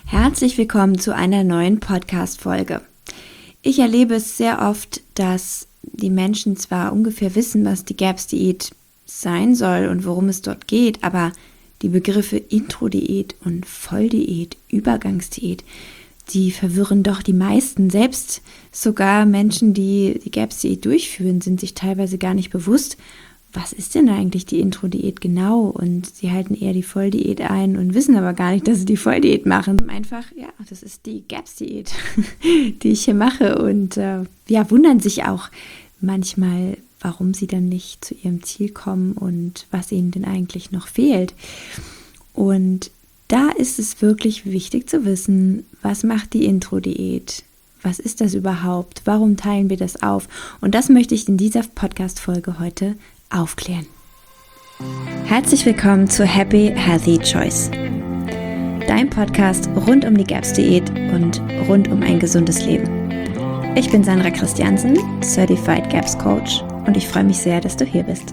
Herzlich willkommen zu einer neuen Podcast-Folge. Ich erlebe es sehr oft, dass die Menschen zwar ungefähr wissen, was die GAPS-Diät sein soll und worum es dort geht, aber die Begriffe Intro-Diät und Volldiät, Übergangsdiät, die verwirren doch die meisten. Selbst sogar Menschen, die die GAPS-Diät durchführen, sind sich teilweise gar nicht bewusst, was ist denn eigentlich die Intro-Diät genau? Und sie halten eher die Volldiät ein und wissen aber gar nicht, dass sie die Volldiät machen. Einfach, ja, das ist die GAPS-Diät, die ich hier mache. Und wundern sich auch manchmal, warum sie dann nicht zu ihrem Ziel kommen und was ihnen denn eigentlich noch fehlt. Und da ist es wirklich wichtig zu wissen, was macht die Intro-Diät? Was ist das überhaupt? Warum teilen wir das auf? Und das möchte ich in dieser Podcast-Folge heute aufklären. Herzlich willkommen zu Happy Healthy Choice, dein Podcast rund um die GAPS-Diät und rund um ein gesundes Leben. Ich bin Sandra Christiansen, Certified GAPS Coach, und ich freue mich sehr, dass du hier bist.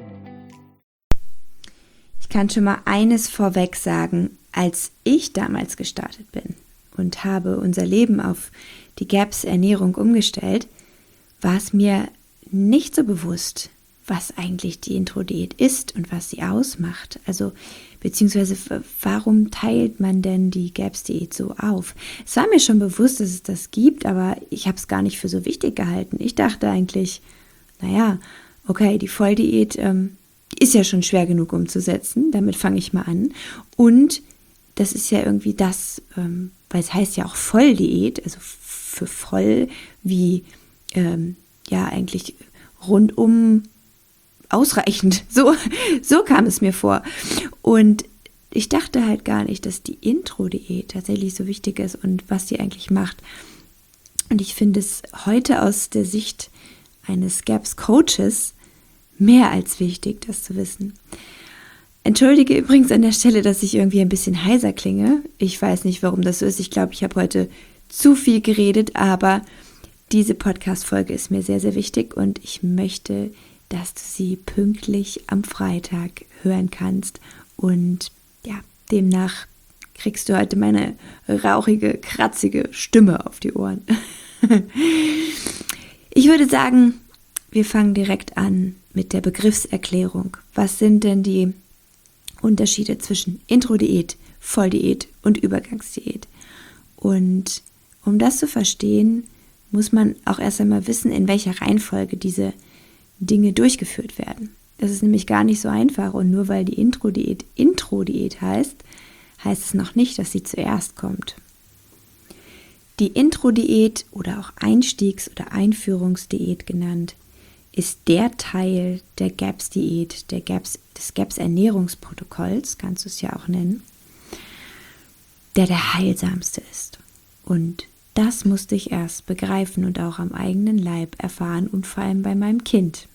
Ich kann schon mal eines vorweg sagen: Als ich damals gestartet bin und habe unser Leben auf die GAPS-Ernährung umgestellt, war es mir nicht so bewusst, was eigentlich die Intro-Diät ist und was sie ausmacht. Also, beziehungsweise, warum teilt man denn die GAPS-Diät so auf? Es war mir schon bewusst, dass es das gibt, aber ich habe es gar nicht für so wichtig gehalten. Ich dachte eigentlich, okay, die Volldiät ist ja schon schwer genug umzusetzen, damit fange ich mal an. Und das ist ja irgendwie das, weil es heißt ja auch Volldiät, also für voll wie, eigentlich rundum ausreichend. So kam es mir vor. Und ich dachte halt gar nicht, dass die Intro-Diät tatsächlich so wichtig ist und was die eigentlich macht. Und ich finde es heute aus der Sicht eines GAPS-Coaches mehr als wichtig, das zu wissen. Entschuldige übrigens an der Stelle, dass ich irgendwie ein bisschen heiser klinge. Ich weiß nicht, warum das so ist. Ich glaube, ich habe heute zu viel geredet, aber diese Podcast-Folge ist mir sehr, sehr wichtig und ich möchte, dass du sie pünktlich am Freitag hören kannst. Und ja, demnach kriegst du heute meine rauchige, kratzige Stimme auf die Ohren. Ich würde sagen, wir fangen direkt an mit der Begriffserklärung. Was sind denn die Unterschiede zwischen Intro-Diät, Volldiät und Übergangsdiät? Und um das zu verstehen, muss man auch erst einmal wissen, in welcher Reihenfolge diese Dinge durchgeführt werden. Das ist nämlich gar nicht so einfach, und nur weil die Intro-Diät heißt es noch nicht, dass sie zuerst kommt. Die Intro-Diät oder auch Einstiegs- oder Einführungsdiät genannt, ist der Teil der GAPS-Diät, des GAPS-Ernährungsprotokolls, kannst du es ja auch nennen, der heilsamste ist. Und das musste ich erst begreifen und auch am eigenen Leib erfahren und vor allem bei meinem Kind.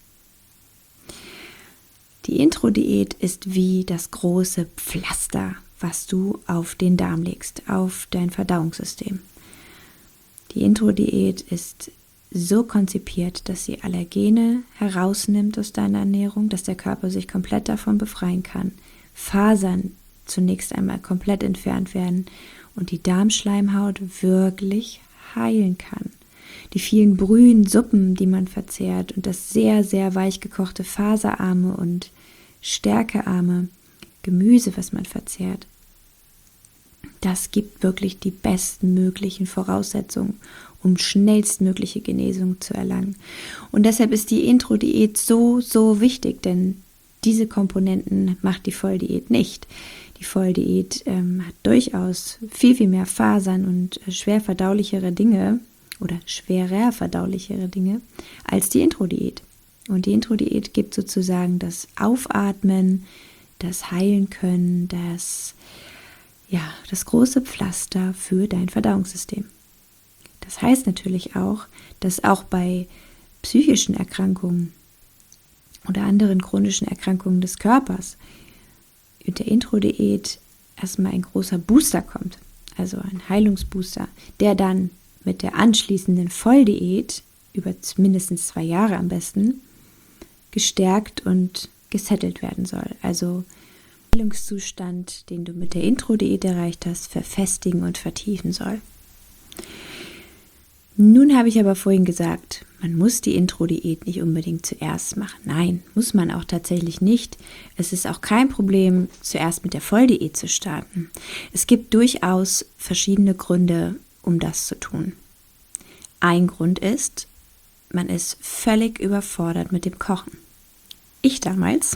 Die Intro-Diät ist wie das große Pflaster, was du auf den Darm legst, auf dein Verdauungssystem. Die Intro-Diät ist so konzipiert, dass sie Allergene herausnimmt aus deiner Ernährung, dass der Körper sich komplett davon befreien kann. Fasern zunächst einmal komplett entfernt werden und die Darmschleimhaut wirklich heilen kann. Die vielen Brühen, Suppen, die man verzehrt, und das sehr, sehr weich gekochte faserarme und stärkearme Gemüse, was man verzehrt, das gibt wirklich die besten möglichen Voraussetzungen, um schnellstmögliche Genesung zu erlangen. Und deshalb ist die Intro-Diät so, so wichtig, denn diese Komponenten macht die Volldiät nicht. Die Volldiät hat durchaus viel, viel mehr Fasern und schwerer verdaulichere Dinge als die Intro-Diät. Und die Intro-Diät gibt sozusagen das Aufatmen, das Heilen können, das große Pflaster für dein Verdauungssystem. Das heißt natürlich auch, dass auch bei psychischen Erkrankungen oder anderen chronischen Erkrankungen des Körpers mit der Intro-Diät erstmal ein großer Booster kommt, also ein Heilungsbooster, der dann mit der anschließenden Volldiät über mindestens 2 Jahre am besten gestärkt und gesettelt werden soll. Also Heilungszustand, den du mit der Intro-Diät erreicht hast, verfestigen und vertiefen soll. Nun habe ich aber vorhin gesagt, man muss die Intro-Diät nicht unbedingt zuerst machen. Nein, muss man auch tatsächlich nicht. Es ist auch kein Problem, zuerst mit der Volldiät zu starten. Es gibt durchaus verschiedene Gründe, um das zu tun. Ein Grund ist, man ist völlig überfordert mit dem Kochen. Ich damals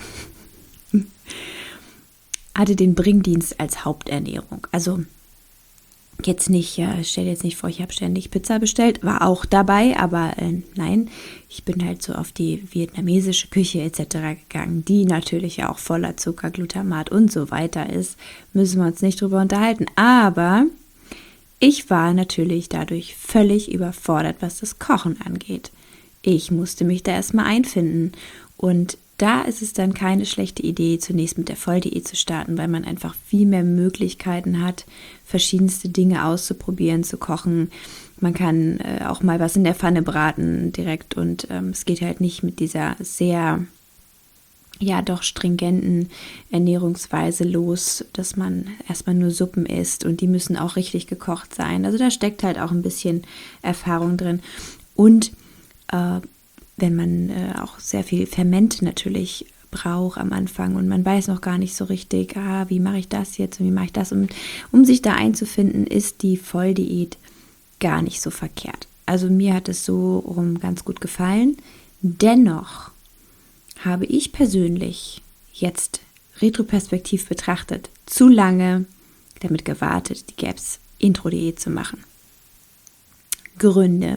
hatte den Bringdienst als Haupternährung. Also jetzt nicht, stell dir jetzt nicht vor, ich habe ständig Pizza bestellt, war auch dabei, aber nein, ich bin halt so auf die vietnamesische Küche etc. gegangen, die natürlich auch voller Zucker, Glutamat und so weiter ist, müssen wir uns nicht drüber unterhalten, aber ich war natürlich dadurch völlig überfordert, was das Kochen angeht. Ich musste mich da erstmal einfinden und da ist es dann keine schlechte Idee, zunächst mit der Volldiät zu starten, weil man einfach viel mehr Möglichkeiten hat, verschiedenste Dinge auszuprobieren, zu kochen. Man kann auch mal was in der Pfanne braten direkt und es geht halt nicht mit dieser sehr, doch stringenten Ernährungsweise los, dass man erstmal nur Suppen isst und die müssen auch richtig gekocht sein. Also da steckt halt auch ein bisschen Erfahrung drin und wenn man auch sehr viel Ferment natürlich braucht am Anfang und man weiß noch gar nicht so richtig, wie mache ich das jetzt und wie mache ich das. Und um sich da einzufinden, ist die Volldiät gar nicht so verkehrt. Also mir hat es so rum ganz gut gefallen. Dennoch habe ich persönlich jetzt retroperspektiv betrachtet zu lange damit gewartet, die GAPS Intro-Diät zu machen. Gründe.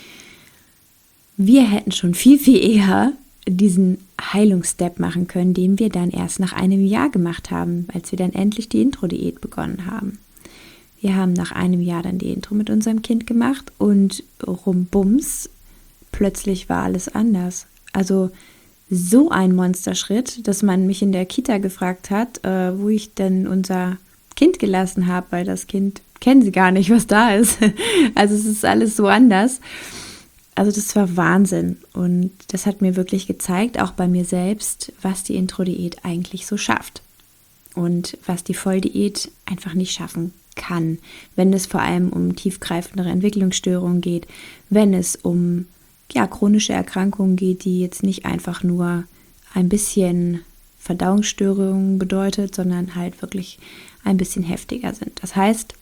Wir hätten schon viel, viel eher diesen Heilungsstep machen können, den wir dann erst nach einem Jahr gemacht haben, als wir dann endlich die Intro-Diät begonnen haben. Wir haben nach einem Jahr dann die Intro mit unserem Kind gemacht und rumbums, plötzlich war alles anders. Also so ein Monsterschritt, dass man mich in der Kita gefragt hat, wo ich denn unser Kind gelassen habe, weil das Kind kennen sie gar nicht, was da ist. Also es ist alles so anders. Also das war Wahnsinn und das hat mir wirklich gezeigt, auch bei mir selbst, was die Intro-Diät eigentlich so schafft und was die Volldiät einfach nicht schaffen kann, wenn es vor allem um tiefgreifendere Entwicklungsstörungen geht, wenn es um chronische Erkrankungen geht, die jetzt nicht einfach nur ein bisschen Verdauungsstörungen bedeutet, sondern halt wirklich ein bisschen heftiger sind. Das heißt,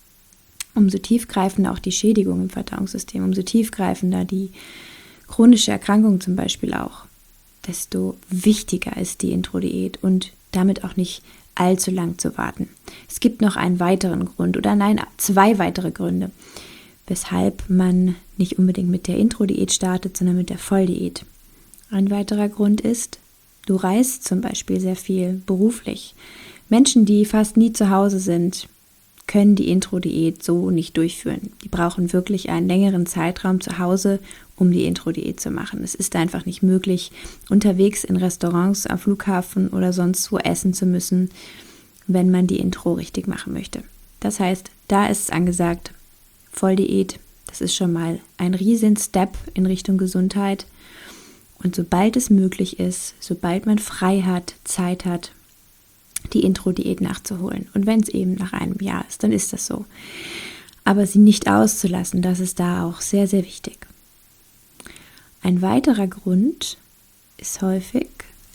umso tiefgreifender auch die Schädigung im Verdauungssystem, umso tiefgreifender die chronische Erkrankung zum Beispiel auch, desto wichtiger ist die Intro-Diät und damit auch nicht allzu lang zu warten. Es gibt noch einen weiteren Grund zwei weitere Gründe, weshalb man nicht unbedingt mit der Intro-Diät startet, sondern mit der Volldiät. Ein weiterer Grund ist, du reist zum Beispiel sehr viel beruflich. Menschen, die fast nie zu Hause sind, können die Intro-Diät so nicht durchführen. Die brauchen wirklich einen längeren Zeitraum zu Hause, um die Intro-Diät zu machen. Es ist einfach nicht möglich, unterwegs in Restaurants, am Flughafen oder sonst wo essen zu müssen, wenn man die Intro richtig machen möchte. Das heißt, da ist es angesagt, Volldiät, das ist schon mal ein riesen Step in Richtung Gesundheit. Und sobald es möglich ist, sobald man frei hat, Zeit hat, die Intro-Diät nachzuholen. Und wenn es eben nach einem Jahr ist, dann ist das so. Aber sie nicht auszulassen, das ist da auch sehr, sehr wichtig. Ein weiterer Grund ist häufig,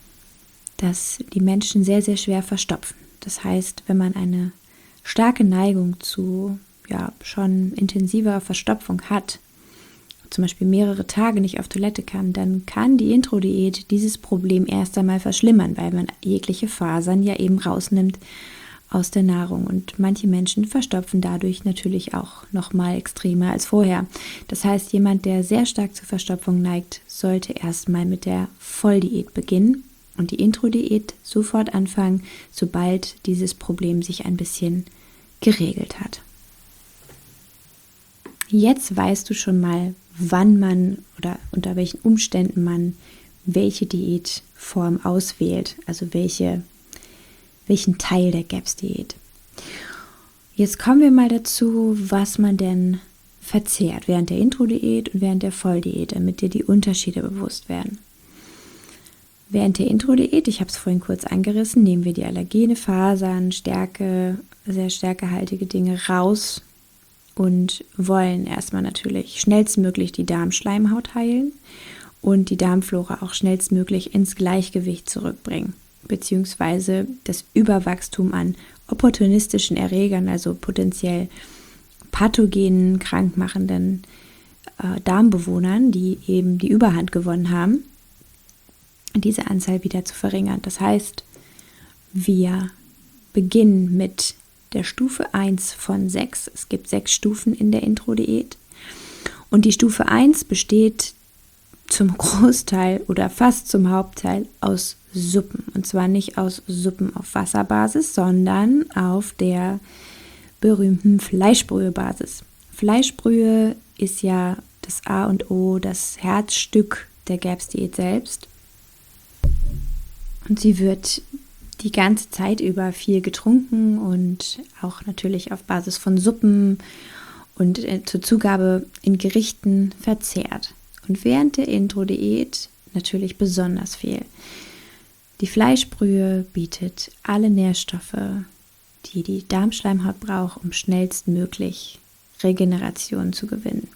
dass die Menschen sehr, sehr schwer verstopfen. Das heißt, wenn man eine starke Neigung zu schon intensiver Verstopfung hat, zum Beispiel mehrere Tage nicht auf Toilette kann, dann kann die Intro-Diät dieses Problem erst einmal verschlimmern, weil man jegliche Fasern ja eben rausnimmt aus der Nahrung. Und manche Menschen verstopfen dadurch natürlich auch nochmal extremer als vorher. Das heißt, jemand, der sehr stark zur Verstopfung neigt, sollte erstmal mit der Volldiät beginnen und die Intro-Diät sofort anfangen, sobald dieses Problem sich ein bisschen geregelt hat. Jetzt weißt du schon mal, wann man oder unter welchen Umständen man welche Diätform auswählt, also welchen Teil der GAPS-Diät. Jetzt kommen wir mal dazu, was man denn verzehrt während der Intro-Diät und während der Volldiät, damit dir die Unterschiede bewusst werden. Während der Intro-Diät, ich habe es vorhin kurz angerissen, nehmen wir die Allergene, Fasern, Stärke, sehr stärkehaltige Dinge raus und wollen erstmal natürlich schnellstmöglich die Darmschleimhaut heilen und die Darmflora auch schnellstmöglich ins Gleichgewicht zurückbringen, beziehungsweise das Überwachstum an opportunistischen Erregern, also potenziell pathogenen, krankmachenden Darmbewohnern, die eben die Überhand gewonnen haben, diese Anzahl wieder zu verringern. Das heißt, wir beginnen mit der Stufe 1 von 6. Es gibt 6 Stufen in der Intro-Diät. Und die Stufe 1 besteht zum Großteil oder fast zum Hauptteil aus Suppen. Und zwar nicht aus Suppen auf Wasserbasis, sondern auf der berühmten Fleischbrühe-Basis. Fleischbrühe ist ja das A und O, das Herzstück der GAPS-Diät selbst. Und sie wird die ganze Zeit über viel getrunken und auch natürlich auf Basis von Suppen und zur Zugabe in Gerichten verzehrt. Und während der Intro-Diät natürlich besonders viel. Die Fleischbrühe bietet alle Nährstoffe, die die Darmschleimhaut braucht, um schnellstmöglich Regeneration zu gewinnen.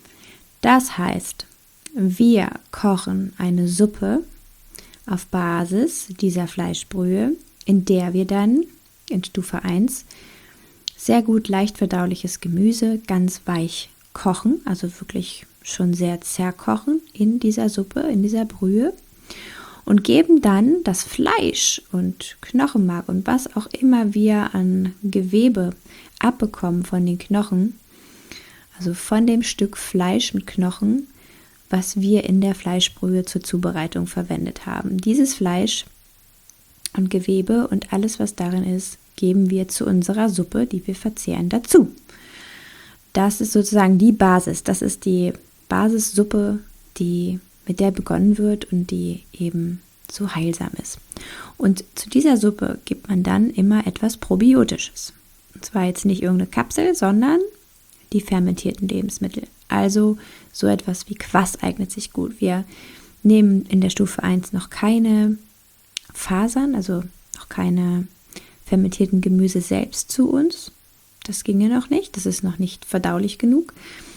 Das heißt, wir kochen eine Suppe auf Basis dieser Fleischbrühe, in der wir dann in Stufe 1 sehr gut leicht verdauliches Gemüse ganz weich kochen, also wirklich schon sehr zerkochen in dieser Suppe, in dieser Brühe und geben dann das Fleisch und Knochenmark und was auch immer wir an Gewebe abbekommen von den Knochen, also von dem Stück Fleisch mit Knochen, was wir in der Fleischbrühe zur Zubereitung verwendet haben. Dieses Fleisch und Gewebe und alles, was darin ist, geben wir zu unserer Suppe, die wir verzehren, dazu. Das ist sozusagen die Basis. Das ist die Basissuppe, mit der begonnen wird und die eben so heilsam ist. Und zu dieser Suppe gibt man dann immer etwas Probiotisches. Und zwar jetzt nicht irgendeine Kapsel, sondern die fermentierten Lebensmittel. Also so etwas wie Quass eignet sich gut. Wir nehmen in der Stufe 1 noch keine Fasern, also noch keine fermentierten Gemüse selbst zu uns. Das ginge noch nicht, das ist noch nicht verdaulich genug.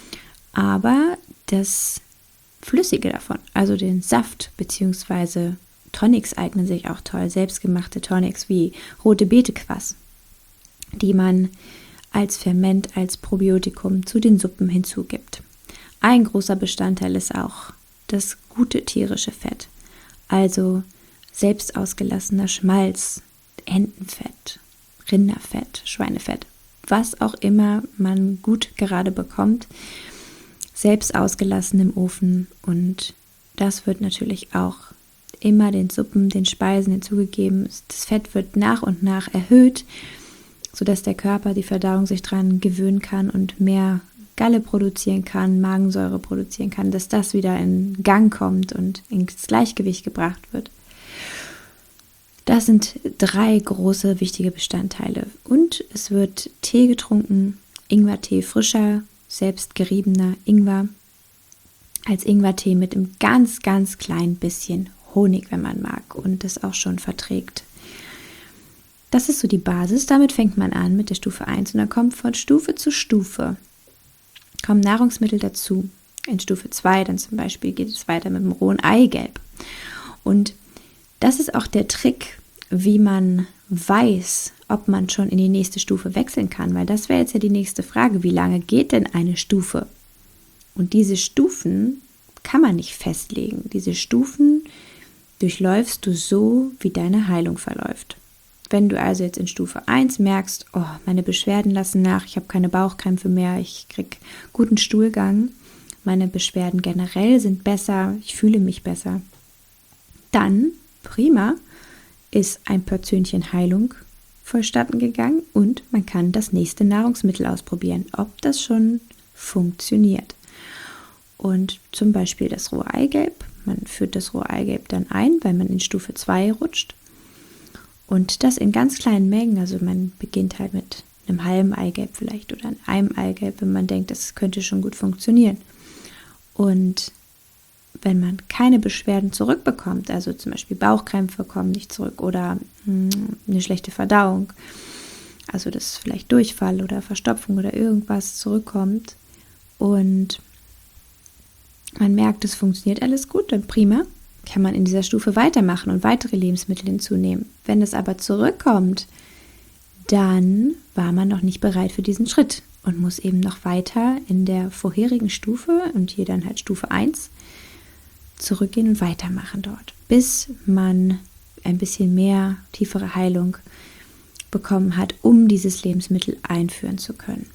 Aber das Flüssige davon, also den Saft bzw. Tonics eignen sich auch toll, selbstgemachte Tonics wie rote Beetequass, die man als Ferment, als Probiotikum zu den Suppen hinzugibt. Ein großer Bestandteil ist auch das gute tierische Fett, also selbst ausgelassener Schmalz, Entenfett, Rinderfett, Schweinefett, was auch immer man gut gerade bekommt, selbst ausgelassen im Ofen, und das wird natürlich auch immer den Suppen, den Speisen hinzugegeben. Das Fett wird nach und nach erhöht, sodass der Körper, die Verdauung sich daran gewöhnen kann und mehr Galle produzieren kann, Magensäure produzieren kann, dass das wieder in Gang kommt und ins Gleichgewicht gebracht wird. Das sind 3 große wichtige Bestandteile. Und es wird Tee getrunken, Ingwertee, frischer, selbst geriebener Ingwer, als Ingwertee mit einem ganz, ganz kleinen bisschen Honig, wenn man mag und das auch schon verträgt. Das ist so die Basis, damit fängt man an mit der Stufe 1 und dann kommt von Stufe zu Stufe, kommen Nahrungsmittel dazu. In Stufe 2 dann zum Beispiel geht es weiter mit dem rohen Eigelb. Und das ist auch der Trick, wie man weiß, ob man schon in die nächste Stufe wechseln kann, weil das wäre jetzt ja die nächste Frage, wie lange geht denn eine Stufe? Und diese Stufen kann man nicht festlegen. Diese Stufen durchläufst du so, wie deine Heilung verläuft. Wenn du also jetzt in Stufe 1 merkst, oh, meine Beschwerden lassen nach, ich habe keine Bauchkrämpfe mehr, ich kriege guten Stuhlgang, meine Beschwerden generell sind besser, ich fühle mich besser, dann, prima, ist ein Portionchen Heilung vonstatten gegangen und man kann das nächste Nahrungsmittel ausprobieren, ob das schon funktioniert. Und zum Beispiel das rohe Eigelb, man führt das rohe Eigelb dann ein, weil man in Stufe 2 rutscht. Und das in ganz kleinen Mengen, also man beginnt halt mit einem halben Eigelb vielleicht oder einem Eigelb, wenn man denkt, das könnte schon gut funktionieren. Und wenn man keine Beschwerden zurückbekommt, also zum Beispiel Bauchkrämpfe kommen nicht zurück oder eine schlechte Verdauung, also dass vielleicht Durchfall oder Verstopfung oder irgendwas zurückkommt und man merkt, es funktioniert alles gut, dann prima, kann man in dieser Stufe weitermachen und weitere Lebensmittel hinzunehmen. Wenn es aber zurückkommt, dann war man noch nicht bereit für diesen Schritt und muss eben noch weiter in der vorherigen Stufe und hier dann halt Stufe 1 zurückgehen und weitermachen dort, bis man ein bisschen mehr tiefere Heilung bekommen hat, um dieses Lebensmittel einführen zu können.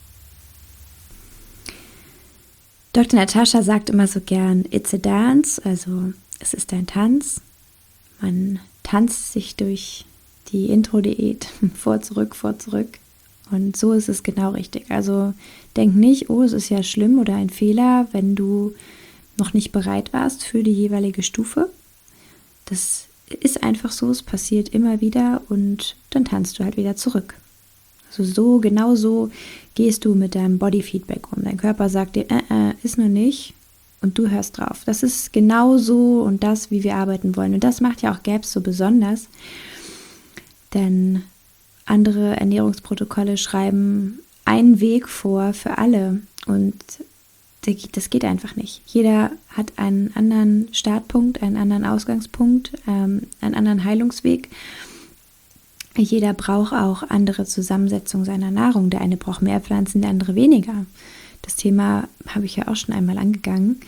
Dr. Natascha sagt immer so gern, it's a dance, also es ist ein Tanz. Man tanzt sich durch die Intro-Diät vor, zurück. Und so ist es genau richtig. Also denk nicht, oh, es ist ja schlimm oder ein Fehler, wenn du noch nicht bereit warst für die jeweilige Stufe. Das ist einfach so, es passiert immer wieder und dann tanzt du halt wieder zurück. Also genau so gehst du mit deinem Bodyfeedback um. Dein Körper sagt dir, ist noch nicht und du hörst drauf. Das ist genau so und das, wie wir arbeiten wollen. Und das macht ja auch GAPS so besonders, denn andere Ernährungsprotokolle schreiben einen Weg vor für alle und das geht einfach nicht. Jeder hat einen anderen Startpunkt, einen anderen Ausgangspunkt, einen anderen Heilungsweg. Jeder braucht auch andere Zusammensetzung seiner Nahrung. Der eine braucht mehr Pflanzen, der andere weniger. Das Thema habe ich ja auch schon einmal angegangen.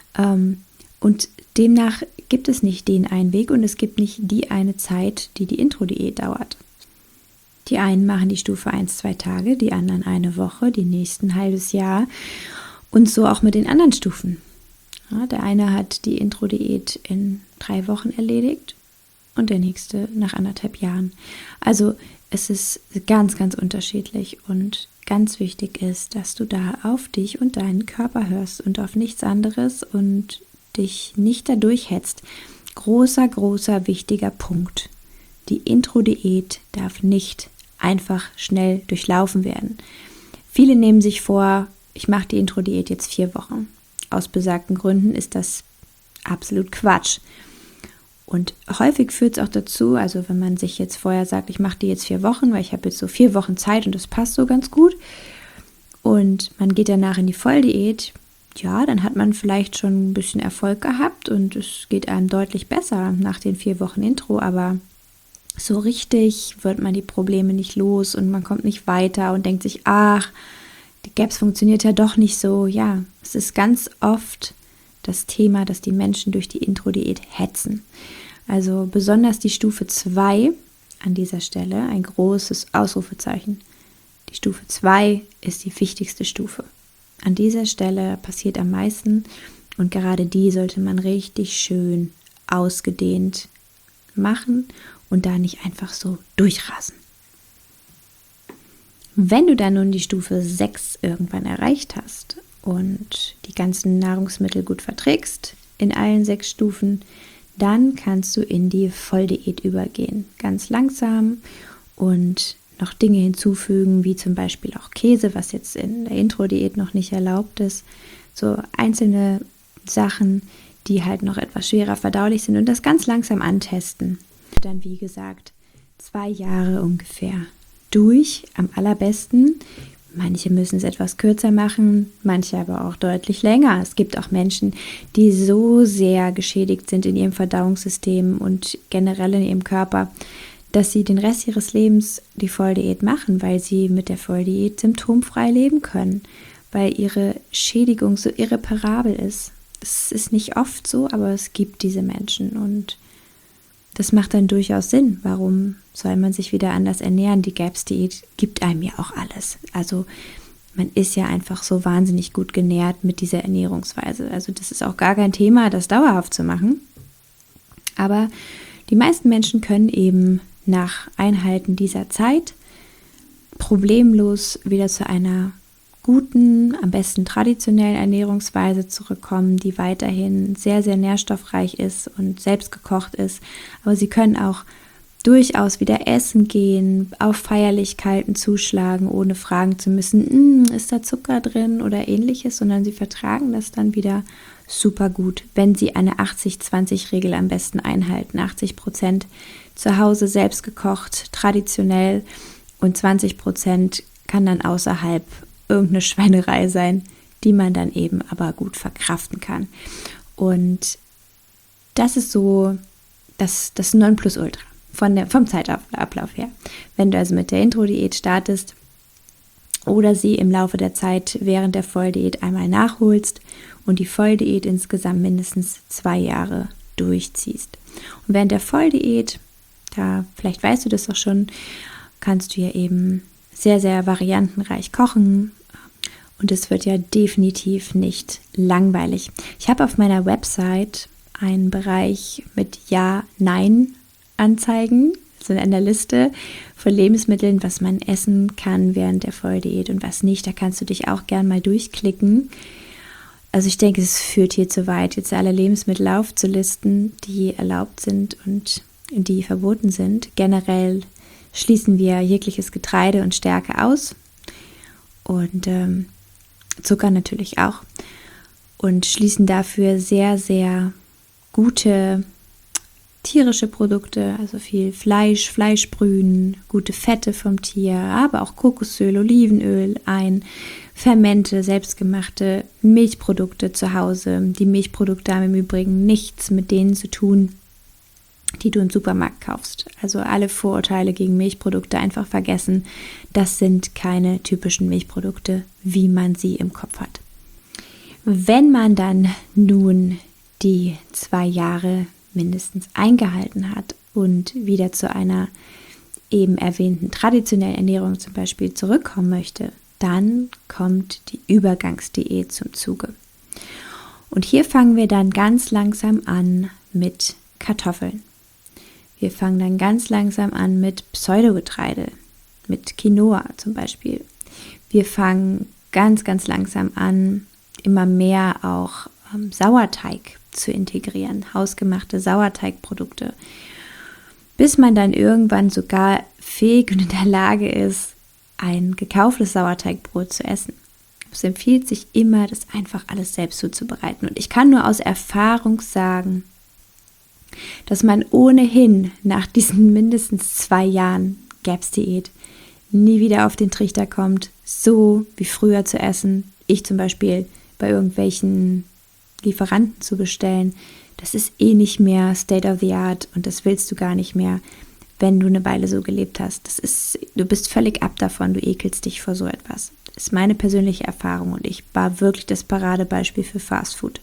Und demnach gibt es nicht den einen Weg und es gibt nicht die eine Zeit, die die Intro-Diät dauert. Die einen machen die Stufe 1, 2 Tage, die anderen eine Woche, die nächsten ein halbes Jahr. Und so auch mit den anderen Stufen. Ja, der eine hat die Intro-Diät in 3 Wochen erledigt und der nächste nach 1,5 Jahren. Also es ist ganz, ganz unterschiedlich und ganz wichtig ist, dass du da auf dich und deinen Körper hörst und auf nichts anderes und dich nicht dadurch hetzt. Großer, wichtiger Punkt. Die Intro-Diät darf nicht einfach schnell durchlaufen werden. Viele nehmen sich vor, ich mache die Intro-Diät jetzt 4 Wochen. Aus besagten Gründen ist das absolut Quatsch. Und häufig führt es auch dazu, also wenn man sich jetzt vorher sagt, ich mache die jetzt 4 Wochen, weil ich habe jetzt so 4 Wochen Zeit und das passt so ganz gut. Und man geht danach in die Volldiät, ja, dann hat man vielleicht schon ein bisschen Erfolg gehabt und es geht einem deutlich besser nach den 4 Wochen Intro, aber so richtig wird man die Probleme nicht los und man kommt nicht weiter und denkt sich, ach, die GAPS funktioniert ja doch nicht so. Ja, es ist ganz oft das Thema, dass die Menschen durch die Intro-Diät hetzen. Also besonders die Stufe 2 an dieser Stelle, ein großes Ausrufezeichen. Die Stufe 2 ist die wichtigste Stufe. An dieser Stelle passiert am meisten und gerade die sollte man richtig schön ausgedehnt machen und da nicht einfach so durchrasen. Wenn du dann nun die Stufe 6 irgendwann erreicht hast und die ganzen Nahrungsmittel gut verträgst, in allen 6 Stufen, dann kannst du in die Volldiät übergehen. Ganz langsam und noch Dinge hinzufügen, wie zum Beispiel auch Käse, was jetzt in der Intro-Diät noch nicht erlaubt ist. So einzelne Sachen, die halt noch etwas schwerer verdaulich sind und das ganz langsam antesten. Dann, wie gesagt, 2 Jahre ungefähr durch, am allerbesten. Manche müssen es etwas kürzer machen, manche aber auch deutlich länger. Es gibt auch Menschen, die so sehr geschädigt sind in ihrem Verdauungssystem und generell in ihrem Körper, dass sie den Rest ihres Lebens die Volldiät machen, weil sie mit der Volldiät symptomfrei leben können, weil ihre Schädigung so irreparabel ist. Es ist nicht oft so, aber es gibt diese Menschen und das macht dann durchaus Sinn. Warum soll man sich wieder anders ernähren? Die GAPS-Diät gibt einem ja auch alles. Also man ist ja einfach so wahnsinnig gut genährt mit dieser Ernährungsweise. Also das ist auch gar kein Thema, das dauerhaft zu machen. Aber die meisten Menschen können eben nach Einhalten dieser Zeit problemlos wieder zu einer guten, am besten traditionellen Ernährungsweise zurückkommen, die weiterhin sehr, sehr nährstoffreich ist und selbst gekocht ist. Aber sie können auch durchaus wieder essen gehen, auf Feierlichkeiten zuschlagen, ohne fragen zu müssen, ist da Zucker drin oder ähnliches, sondern sie vertragen das dann wieder super gut, wenn sie eine 80-20-Regel am besten einhalten. 80% zu Hause selbst gekocht, traditionell, und 20% kann dann außerhalb irgendeine Schweinerei sein, die man dann eben aber gut verkraften kann. Und das ist so das Nonplusultra vom Zeitablauf her. Wenn du also mit der Intro-Diät startest oder sie im Laufe der Zeit während der Volldiät einmal nachholst und die Volldiät insgesamt mindestens 2 Jahre durchziehst. Und während der Volldiät, da vielleicht weißt du das auch schon, kannst du ja eben sehr, sehr variantenreich kochen und es wird ja definitiv nicht langweilig. Ich habe auf meiner Website einen Bereich mit Ja, Nein Anzeigen, also in einer Liste von Lebensmitteln, was man essen kann während der Volldiät und was nicht. Da kannst du dich auch gern mal durchklicken. Also ich denke, es führt hier zu weit, jetzt alle Lebensmittel aufzulisten, die erlaubt sind und die verboten sind. Generell schließen wir jegliches Getreide und Stärke aus und Zucker natürlich auch und schließen dafür sehr, sehr gute tierische Produkte, also viel Fleisch, Fleischbrühen, gute Fette vom Tier, aber auch Kokosöl, Olivenöl ein, Fermente, selbstgemachte Milchprodukte zu Hause. Die Milchprodukte haben im Übrigen nichts mit denen zu tun, die du im Supermarkt kaufst. Also alle Vorurteile gegen Milchprodukte einfach vergessen. Das sind keine typischen Milchprodukte, wie man sie im Kopf hat. Wenn man dann nun die 2 Jahre mindestens eingehalten hat und wieder zu einer eben erwähnten traditionellen Ernährung zum Beispiel zurückkommen möchte, dann kommt die Übergangsdiät zum Zuge. Und hier fangen wir dann ganz langsam an mit Kartoffeln. Wir fangen dann ganz langsam an mit Pseudogetreide, mit Quinoa zum Beispiel. Wir fangen ganz, ganz langsam an, immer mehr auch Sauerteig zu integrieren, hausgemachte Sauerteigprodukte, bis man dann irgendwann sogar fähig und in der Lage ist, ein gekauftes Sauerteigbrot zu essen. Es empfiehlt sich immer, das einfach alles selbst zuzubereiten. Und ich kann nur aus Erfahrung sagen, dass man ohnehin nach diesen mindestens 2 Jahren GAPS-Diät nie wieder auf den Trichter kommt, so wie früher zu essen. Ich zum Beispiel bei irgendwelchen Lieferanten zu bestellen, das ist eh nicht mehr State of the Art und das willst du gar nicht mehr, wenn du eine Weile so gelebt hast. Du bist völlig ab davon, du ekelst dich vor so etwas. Das ist meine persönliche Erfahrung und ich war wirklich das Paradebeispiel für Fast Food.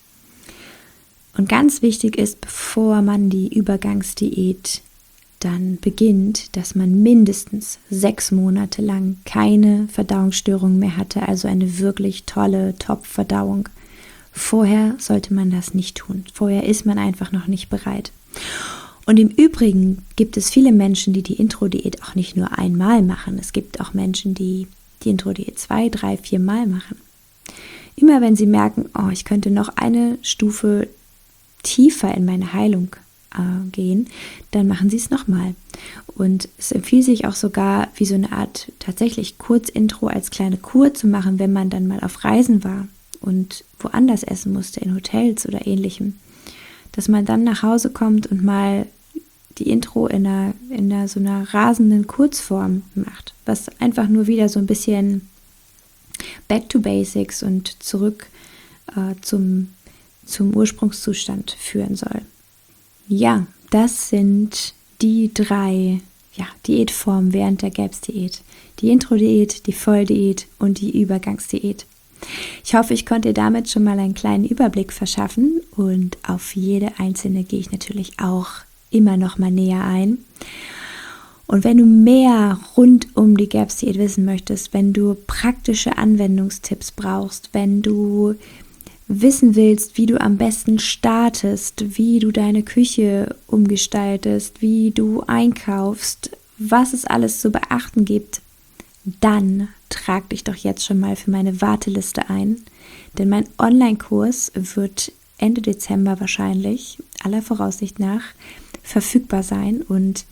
Und ganz wichtig ist, bevor man die Übergangsdiät dann beginnt, dass man mindestens 6 Monate lang keine Verdauungsstörungen mehr hatte, also eine wirklich tolle Top-Verdauung. Vorher sollte man das nicht tun. Vorher ist man einfach noch nicht bereit. Und im Übrigen gibt es viele Menschen, die die Intro-Diät auch nicht nur einmal machen. Es gibt auch Menschen, die die Intro-Diät 2, 3, 4 Mal machen. Immer wenn sie merken, ich könnte noch eine Stufe tiefer in meine Heilung gehen, dann machen sie es nochmal. Und es empfiehlt sich auch sogar, wie so eine Art tatsächlich Kurzintro als kleine Kur zu machen, wenn man dann mal auf Reisen war und woanders essen musste, in Hotels oder ähnlichem, dass man dann nach Hause kommt und mal die Intro in so einer rasenden Kurzform macht, was einfach nur wieder so ein bisschen back to basics und zurück zum Ursprungszustand führen soll. Ja, das sind die 3 Diätformen während der GAPS-Diät. Die Intro-Diät, die Volldiät und die Übergangsdiät. Ich hoffe, ich konnte dir damit schon mal einen kleinen Überblick verschaffen und auf jede einzelne gehe ich natürlich auch immer noch mal näher ein. Und wenn du mehr rund um die GAPS-Diät wissen möchtest, wenn du praktische Anwendungstipps brauchst, wenn du wissen willst, wie du am besten startest, wie du deine Küche umgestaltest, wie du einkaufst, was es alles zu beachten gibt, dann trag dich doch jetzt schon mal für meine Warteliste ein, denn mein Online-Kurs wird Ende Dezember wahrscheinlich, aller Voraussicht nach, verfügbar sein und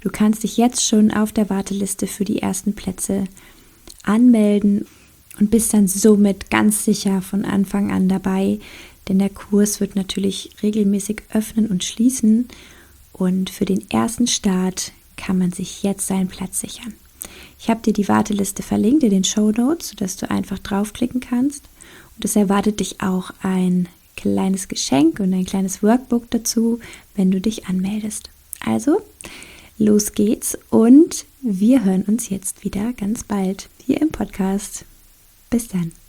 Du kannst dich jetzt schon auf der Warteliste für die ersten Plätze anmelden und bist dann somit ganz sicher von Anfang an dabei, denn der Kurs wird natürlich regelmäßig öffnen und schließen und für den ersten Start kann man sich jetzt seinen Platz sichern. Ich habe dir die Warteliste verlinkt in den Shownotes, sodass du einfach draufklicken kannst und es erwartet dich auch ein kleines Geschenk und ein kleines Workbook dazu, wenn du dich anmeldest. Also, los geht's und wir hören uns jetzt wieder ganz bald hier im Podcast. Bis dann.